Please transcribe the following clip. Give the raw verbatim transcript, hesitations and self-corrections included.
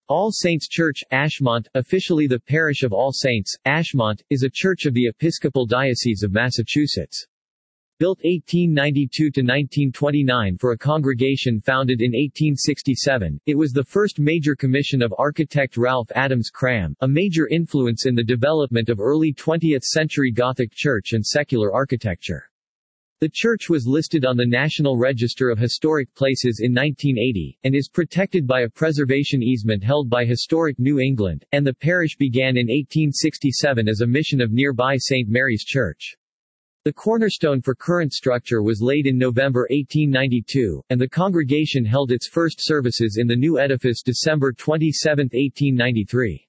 All Saints Church, Ashmont, officially the Parish of All Saints, Ashmont, is a church of the Episcopal Diocese of Massachusetts. Built eighteen ninety-two to nineteen twenty-nine for a congregation founded in eighteen sixty-seven, it was the first major commission of architect Ralph Adams Cram, a major influence in the development of early twentieth century Gothic church and secular architecture. The church was listed on the National Register of Historic Places in nineteen eighty, and is protected by a preservation easement held by Historic New England, and the parish began in eighteen sixty-seven as a mission of nearby Saint Mary's Church. The cornerstone for current structure was laid in November eighteen ninety-two, and the congregation held its first services in the new edifice December twenty-seventh, eighteen ninety-three.